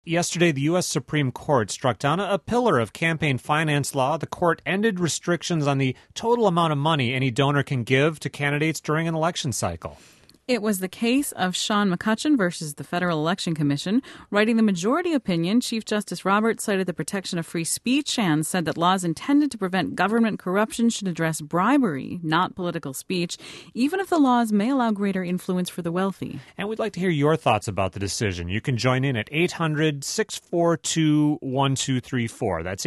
Yesterday, the U.S. Supreme Court struck down a pillar of campaign finance law. The court ended restrictions on the total amount of money any donor can give to candidates during an election cycle. It was the case of Sean McCutcheon versus the Federal Election Commission. Writing the majority opinion, Chief Justice Roberts cited the protection of free speech and said that laws intended to prevent government corruption should address bribery, not political speech, even if the laws may allow greater influence for the wealthy. And we'd like to hear your thoughts about the decision. You can join in at 800-642-1234. That's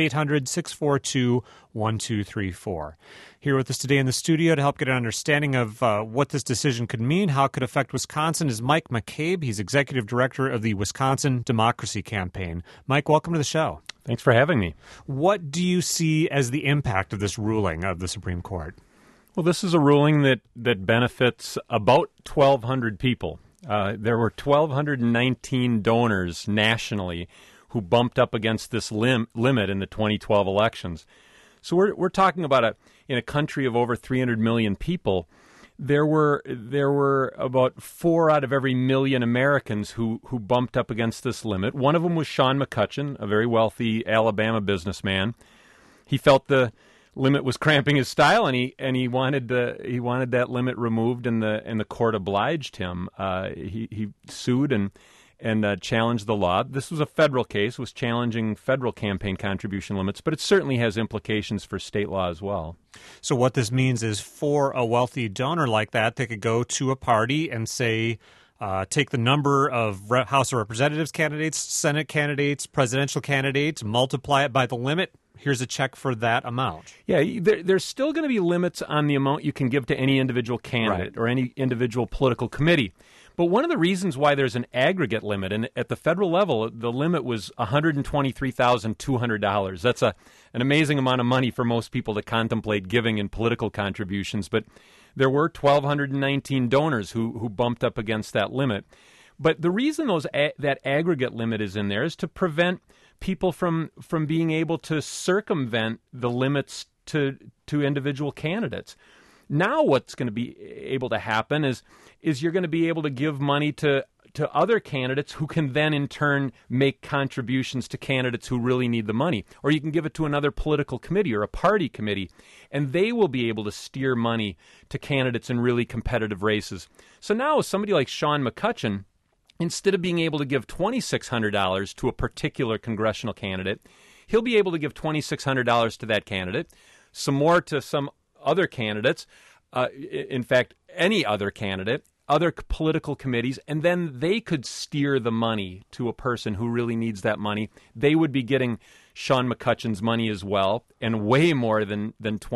800-642-1234. Here with us today in the studio to help get an understanding of what this decision could mean, how it could affect Wisconsin, is Mike McCabe. He's executive director of the Wisconsin Democracy Campaign. Mike, welcome to the show. Thanks for having me. What do you see as the impact of this ruling of the Supreme Court? Well, this is a ruling that benefits about 1,200 people. There were 1,219 donors nationally who bumped up against this limit in the 2012 elections. So we're talking about in a country of over 300 million people, there were about 4 out of every million Americans who bumped up against this limit. One of them was Sean McCutcheon, a very wealthy Alabama businessman. He felt the limit was cramping his style, and he wanted that limit removed, and the court obliged him. He sued and challenged the law. This was a federal case, was challenging federal campaign contribution limits, but it certainly has implications for state law as well. So what this means is for a wealthy donor like that, they could go to a party and say, take the number of House of Representatives candidates, Senate candidates, presidential candidates, multiply it by the limit. Here's a check for that amount. Yeah, there's still going to be limits on the amount you can give to any individual candidate or any individual political committee. But one of the reasons why there's an aggregate limit, and at the federal level, the limit was $123,200. That's an amazing amount of money for most people to contemplate giving in political contributions. But there were 1,219 donors who bumped up against that limit. But the reason that aggregate limit is in there is to prevent people from being able to circumvent the limits to individual candidates. Now what's going to be able to happen is you're going to be able to give money to other candidates who can then in turn make contributions to candidates who really need the money. Or you can give it to another political committee or a party committee, and they will be able to steer money to candidates in really competitive races. So now somebody like Sean McCutcheon, instead of being able to give $2,600 to a particular congressional candidate, he'll be able to give $2,600 to that candidate, some more to some other candidates, in fact, any other candidate, other political committees, and then they could steer the money to a person who really needs that money. They would be getting Sean McCutcheon's money as well, and way more than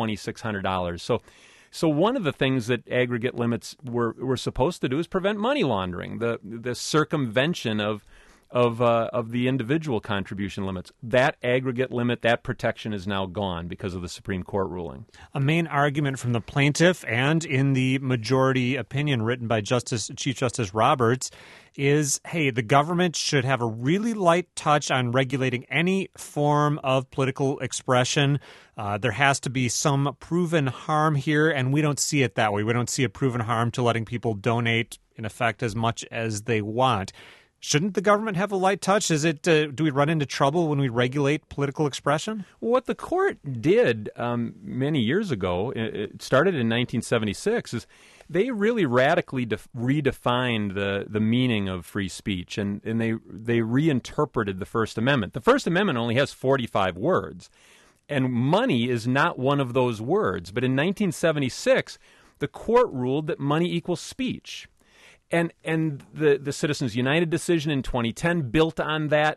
$2,600. So one of the things that aggregate limits were supposed to do is prevent money laundering, the circumvention of the individual contribution limits. That aggregate limit, that protection is now gone because of the Supreme Court ruling. A main argument from the plaintiff and in the majority opinion written by Chief Justice Roberts is, hey, the government should have a really light touch on regulating any form of political expression. There has to be some proven harm here, and we don't see it that way. We don't see a proven harm to letting people donate, in effect, as much as they want. Shouldn't the government have a light touch? Is it? Do we run into trouble when we regulate political expression? Well, what the court did many years ago, it started in 1976, is they really radically redefined the meaning of free speech, and they reinterpreted the First Amendment. The First Amendment only has 45 words, and money is not one of those words. But in 1976, the court ruled that money equals speech. And the Citizens United decision in 2010 built on that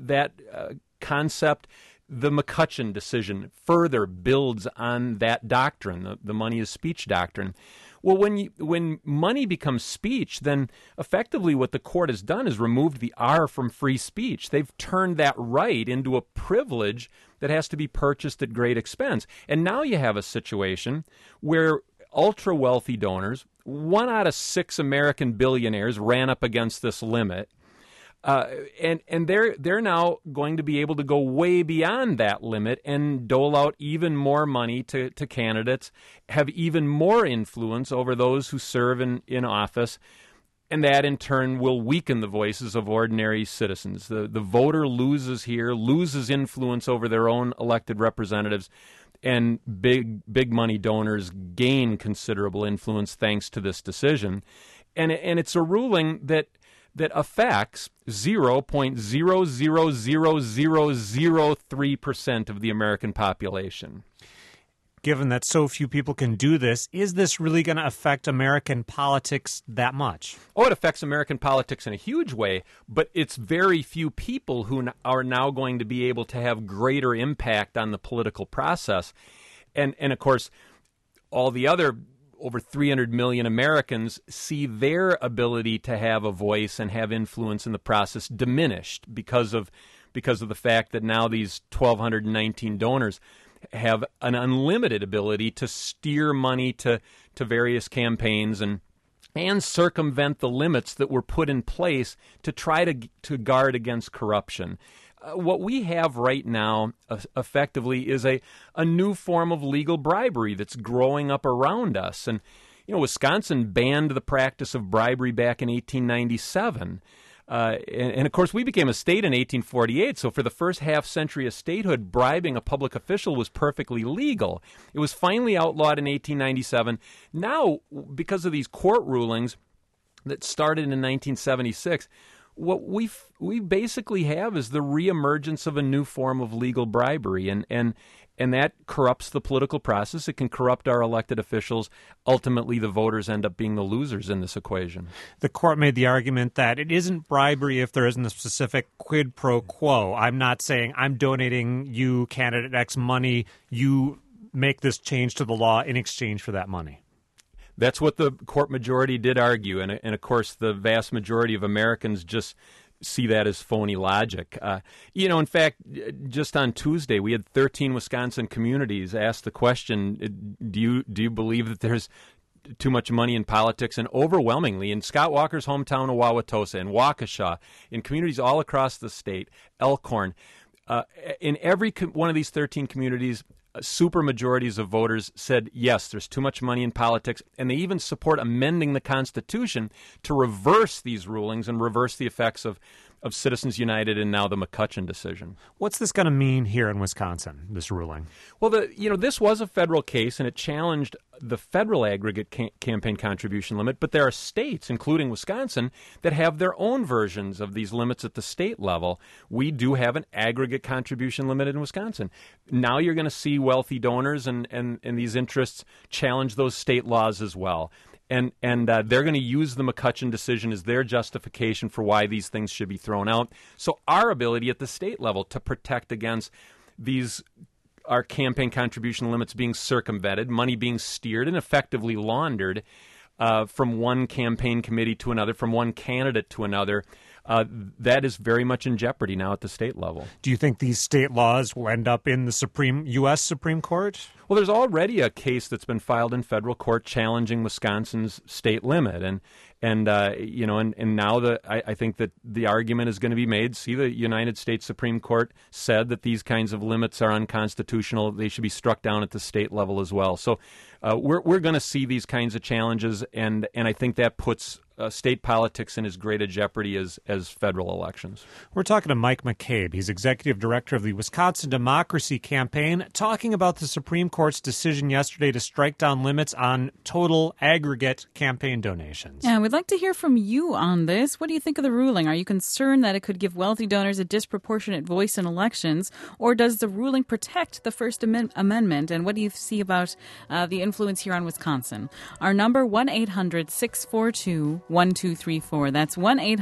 concept. The McCutcheon decision further builds on that doctrine, the money is speech doctrine. Well, when money becomes speech, then effectively what the court has done is removed the R from free speech. They've turned that right into a privilege that has to be purchased at great expense. And now you have a situation where ultra-wealthy donors, 1 out of 6 American billionaires ran up against this limit, and they're now going to be able to go way beyond that limit and dole out even more money to candidates, have even more influence over those who serve in office. and that in turn will weaken the voices of ordinary citizens. The voter loses here, loses influence over their own elected representatives, and big money donors gain considerable influence thanks to this decision. And it's a ruling that affects 0.000003% of the American population. Given that so few people can do this, is this really going to affect American politics that much? Oh, it affects American politics in a huge way, but it's very few people who are now going to be able to have greater impact on the political process. And of course, all the other over 300 million Americans see their ability to have a voice and have influence in the process diminished because of the fact that now these 1,219 donors have an unlimited ability to steer money to various campaigns and circumvent the limits that were put in place to try to guard against corruption. What we have right now, effectively, is a new form of legal bribery that's growing up around us. And, Wisconsin banned the practice of bribery back in 1897. And of course, we became a state in 1848, so for the first half century of statehood, bribing a public official was perfectly legal. It was finally outlawed in 1897. Now, because of these court rulings that started in 1976, what we basically have is the reemergence of a new form of legal bribery, and that corrupts the political process. It can corrupt our elected officials. Ultimately, the voters end up being the losers in this equation. The court made the argument that it isn't bribery if there isn't a specific quid pro quo. I'm not saying I'm donating you, candidate X, money. You make this change to the law in exchange for that money. That's what the court majority did argue, and of course, the vast majority of Americans just see that as phony logic. In fact, just on Tuesday, we had 13 Wisconsin communities ask the question, do you believe that there's too much money in politics? And overwhelmingly, in Scott Walker's hometown of Wauwatosa, in Waukesha, in communities all across the state, Elkhorn, in every one of these 13 communities, super majorities of voters said, yes, there's too much money in politics, and they even support amending the Constitution to reverse these rulings and reverse the effects of Citizens United and now the McCutcheon decision. What's this going to mean here in Wisconsin, this ruling? Well, this was a federal case, and it challenged the federal aggregate campaign contribution limit, but there are states, including Wisconsin, that have their own versions of these limits at the state level. We do have an aggregate contribution limit in Wisconsin. Now you're going to see wealthy donors and these interests challenge those state laws as well. And they're going to use the McCutcheon decision as their justification for why these things should be thrown out. So our ability at the state level to protect against our campaign contribution limits being circumvented, money being steered and effectively laundered from one campaign committee to another, from one candidate to another, that is very much in jeopardy now at the state level. Do you think these state laws will end up in the U.S. Supreme Court? Well, there's already a case that's been filed in federal court challenging Wisconsin's state limit, and now I think that the argument is going to be made. See, the United States Supreme Court said that these kinds of limits are unconstitutional. They should be struck down at the state level as well. So we're going to see these kinds of challenges, and I think that puts state politics in as great a jeopardy as federal elections. We're talking to Mike McCabe. He's executive director of the Wisconsin Democracy Campaign, talking about the Supreme Court's decision yesterday to strike down limits on total aggregate campaign donations. Yeah, we'd like to hear from you on this. What do you think of the ruling? Are you concerned that it could give wealthy donors a disproportionate voice in elections, or does the ruling protect the First Amendment? And what do you see about the influence here on Wisconsin? Our number, 1-800-642-1234. That's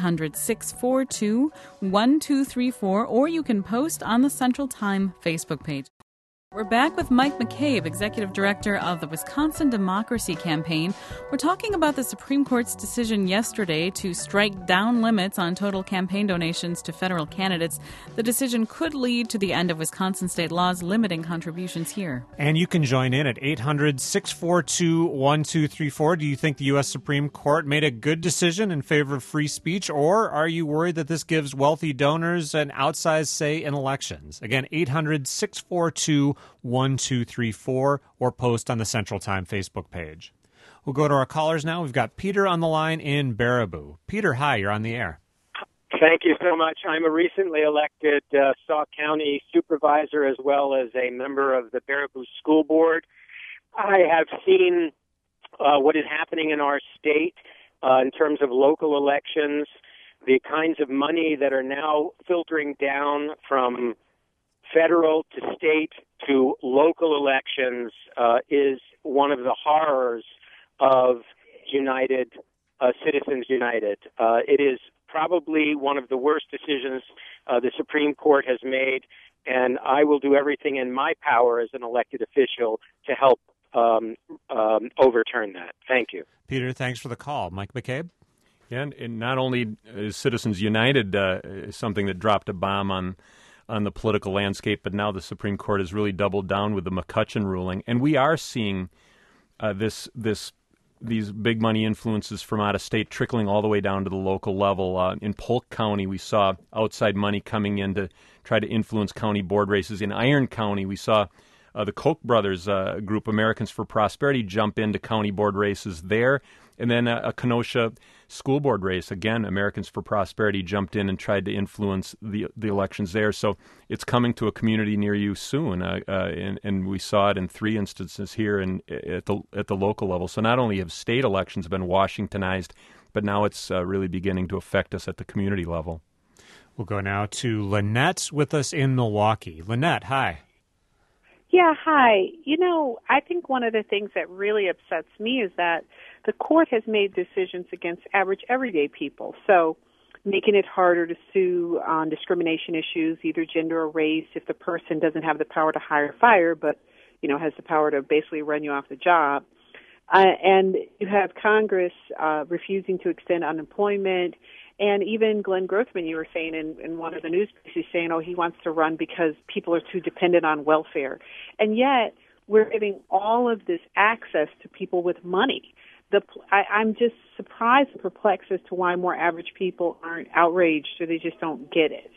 1-800-642-1234, or you can post on the Central Time Facebook page. We're back with Mike McCabe, Executive Director of the Wisconsin Democracy Campaign. We're talking about the Supreme Court's decision yesterday to strike down limits on total campaign donations to federal candidates. The decision could lead to the end of Wisconsin state laws limiting contributions here. And you can join in at 800-642-1234. Do you think the U.S. Supreme Court made a good decision in favor of free speech, or are you worried that this gives wealthy donors an outsized say in elections? Again, 800-642-1234, or post on the Central Time Facebook page. We'll go to our callers now. We've got Peter on the line in Baraboo. Peter, hi, you're on the air. Thank you so much. I'm a recently elected Sauk County supervisor as well as a member of the Baraboo School Board. I have seen what is happening in our state in terms of local elections, the kinds of money that are now filtering down from federal to state to local elections is one of the horrors of Citizens United. It is probably one of the worst decisions the Supreme Court has made, and I will do everything in my power as an elected official to help overturn that. Thank you. Peter, thanks for the call. Mike McCabe? And not only is Citizens United something that dropped a bomb on the political landscape, but now the Supreme Court has really doubled down with the McCutcheon ruling, and we are seeing these big money influences from out of state trickling all the way down to the local level. In Polk County, we saw outside money coming in to try to influence county board races. In Iron County, we saw the Koch brothers group, Americans for Prosperity, jump into county board races there. And then a Kenosha school board race, again, Americans for Prosperity jumped in and tried to influence the elections there. So it's coming to a community near you soon, and we saw it in 3 instances here at the local level. So not only have state elections been Washingtonized, but now it's really beginning to affect us at the community level. We'll go now to Lynette with us in Milwaukee. Lynette, hi. Yeah, hi. I think one of the things that really upsets me is that the court has made decisions against average everyday people. So making it harder to sue on discrimination issues, either gender or race, if the person doesn't have the power to hire or fire, but, has the power to basically run you off the job. And you have Congress refusing to extend unemployment. And even Glenn Grothman, you were saying in one of the news pieces, saying, he wants to run because people are too dependent on welfare. And yet we're giving all of this access to people with money. I'm just surprised and perplexed as to why more average people aren't outraged or they just don't get it.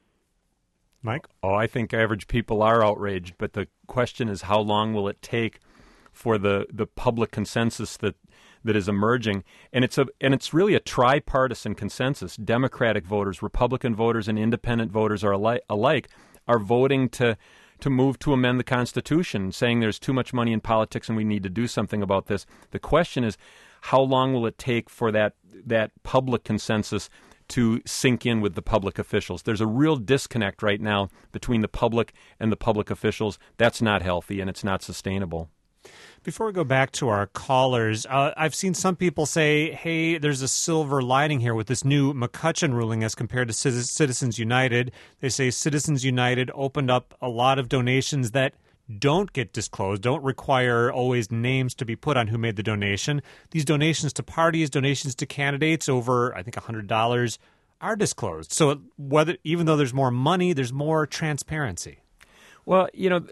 Mike? Oh, I think average people are outraged, but the question is how long will it take for the public consensus that is emerging, and it's really a tripartisan consensus. Democratic voters, Republican voters, and independent voters are alike are voting to move to amend the Constitution, saying there's too much money in politics and we need to do something about this. The question is, how long will it take for that public consensus to sink in with the public officials? There's a real disconnect right now between the public and the public officials. That's not healthy, and it's not sustainable. Before we go back to our callers, I've seen some people say, hey, there's a silver lining here with this new McCutcheon ruling as compared to Citizens United. They say Citizens United opened up a lot of donations that don't get disclosed, don't require always names to be put on who made the donation. These donations to parties, donations to candidates over, I think, $100 are disclosed. So even though there's more money, there's more transparency. Well,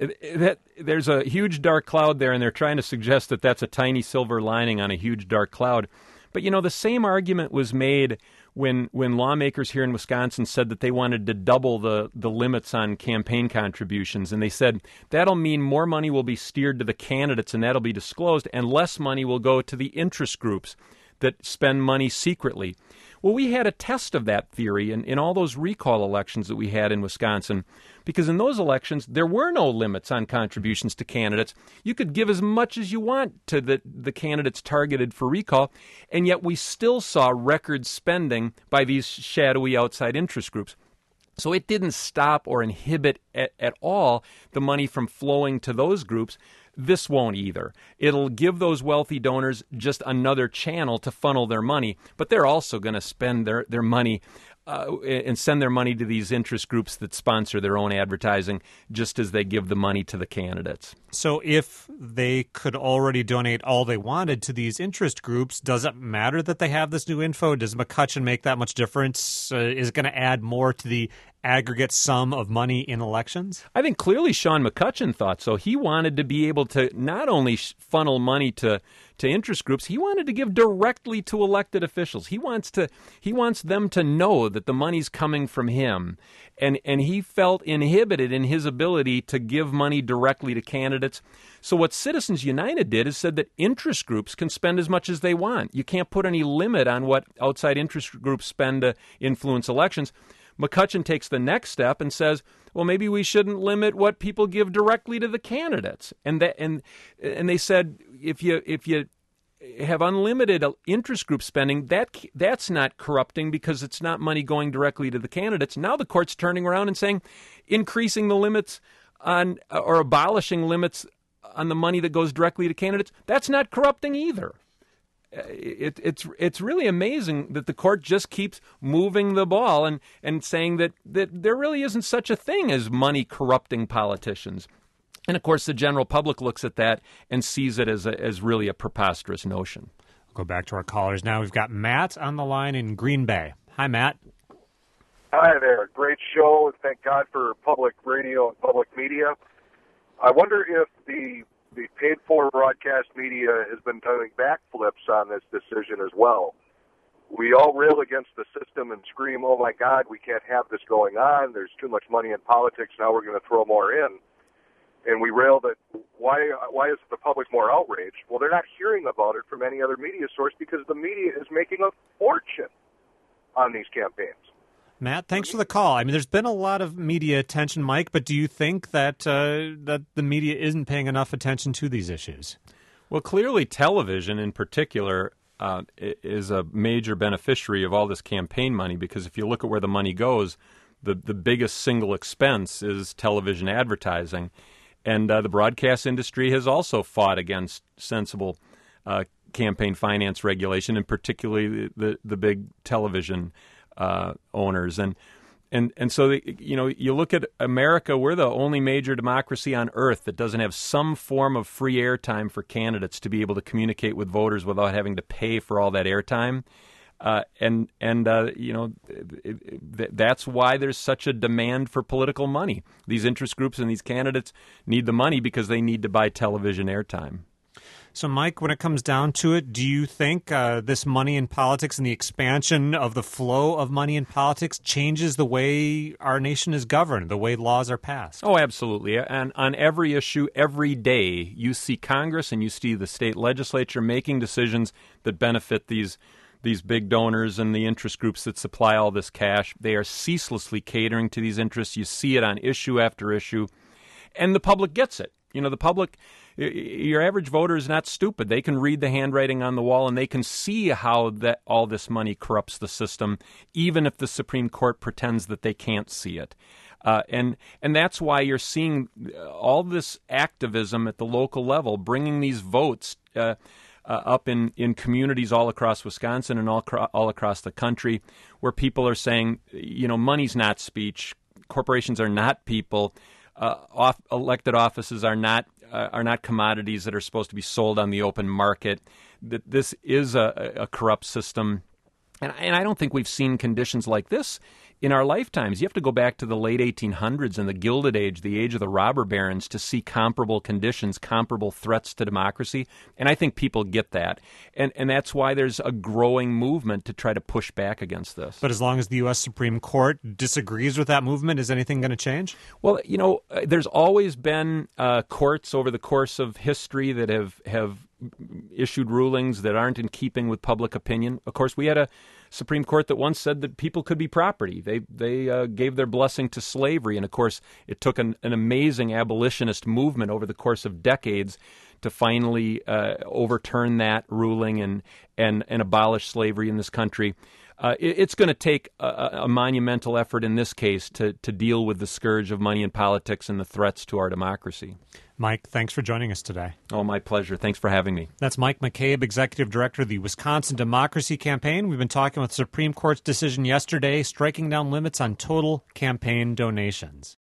there's a huge dark cloud there, and they're trying to suggest that that's a tiny silver lining on a huge dark cloud. But, the same argument was made when lawmakers here in Wisconsin said that they wanted to double the limits on campaign contributions. And they said that'll mean more money will be steered to the candidates, and that'll be disclosed, and less money will go to the interest groups that spend money secretly. Well, we had a test of that theory in all those recall elections that we had in Wisconsin, because in those elections, there were no limits on contributions to candidates. You could give as much as you want to the candidates targeted for recall, and yet we still saw record spending by these shadowy outside interest groups. So it didn't stop or inhibit at all the money from flowing to those groups. This won't either. It'll give those wealthy donors just another channel to funnel their money, but they're also going to spend their money and send their money to these interest groups that sponsor their own advertising, just as they give the money to the candidates. So if they could already donate all they wanted to these interest groups, does it matter that they have this new info? Does McCutcheon make that much difference? Is it going to add more to the aggregate sum of money in elections? I think clearly Sean McCutcheon thought so. He wanted to be able to not only funnel money to interest groups, he wanted to give directly to elected officials. He wants them to know that the money's coming from him. And he felt inhibited in his ability to give money directly to candidates. So what Citizens United did is said that interest groups can spend as much as they want. You can't put any limit on what outside interest groups spend to influence elections. McCutcheon takes the next step and says, well, maybe we shouldn't limit what people give directly to the candidates. And they said, if you have unlimited interest group spending, that's not corrupting because it's not money going directly to the candidates. Now the court's turning around and saying increasing the limits on or abolishing limits on the money that goes directly to candidates, that's not corrupting either. It's really amazing that the court just keeps moving the ball and saying that there really isn't such a thing as money corrupting politicians. And, of course, the general public looks at that and sees it as really a preposterous notion. We'll go back to our callers now. We've got Matt on the line in Green Bay. Hi, Matt. Hi there. Great show. Thank God for public radio and public media. I wonder if the paid-for broadcast media has been doing backflips on this decision as well. We all rail against the system and scream, oh, my God, we can't have this going on. There's too much money in politics. Now we're going to throw more in. And we rail that why is the public more outraged? Well, they're not hearing about it from any other media source because the media is making a fortune on these campaigns. Matt, thanks for the call. I mean, there's been a lot of media attention, Mike, but do you think that that the media isn't paying enough attention to these issues? Well, clearly television in particular is a major beneficiary of all this campaign money because if you look at where the money goes, the biggest single expense is television advertising. And the broadcast industry has also fought against sensible campaign finance regulation, and particularly the big television owners. And so, you look at America, we're the only major democracy on earth that doesn't have some form of free airtime for candidates to be able to communicate with voters without having to pay for all that airtime. That's why there's such a demand for political money. These interest groups and these candidates need the money because they need to buy television airtime. So, Mike, when it comes down to it, do you think this money in politics and the expansion of the flow of money in politics changes the way our nation is governed, the way laws are passed? Oh, absolutely. And on every issue, every day, you see Congress and you see the state legislature making decisions that benefit these big donors and the interest groups that supply all this cash. They are ceaselessly catering to these interests. You see it on issue after issue. And the public gets it. The public, your average voter is not stupid. They can read the handwriting on the wall and they can see how all this money corrupts the system, even if the Supreme Court pretends that they can't see it. And that's why you're seeing all this activism at the local level, bringing these votes up in communities all across Wisconsin and all across the country, where people are saying, money's not speech, corporations are not people, elected offices are not commodities that are supposed to be sold on the open market. That this is a corrupt system, and I don't think we've seen conditions like this in our lifetimes. You have to go back to the late 1800s and the Gilded Age, the age of the robber barons, to see comparable conditions, comparable threats to democracy. And I think people get that. And that's why there's a growing movement to try to push back against this. But as long as the U.S. Supreme Court disagrees with that movement, is anything going to change? Well, there's always been courts over the course of history that have issued rulings that aren't in keeping with public opinion. Of course, we had a Supreme Court that once said that people could be property. They gave their blessing to slavery. And, of course, it took an amazing abolitionist movement over the course of decades to finally overturn that ruling and abolish slavery in this country. It's going to take a monumental effort in this case to deal with the scourge of money in politics and the threats to our democracy. Mike, thanks for joining us today. Oh, my pleasure. Thanks for having me. That's Mike McCabe, Executive Director of the Wisconsin Democracy Campaign. We've been talking with the Supreme Court's decision yesterday, striking down limits on total campaign donations.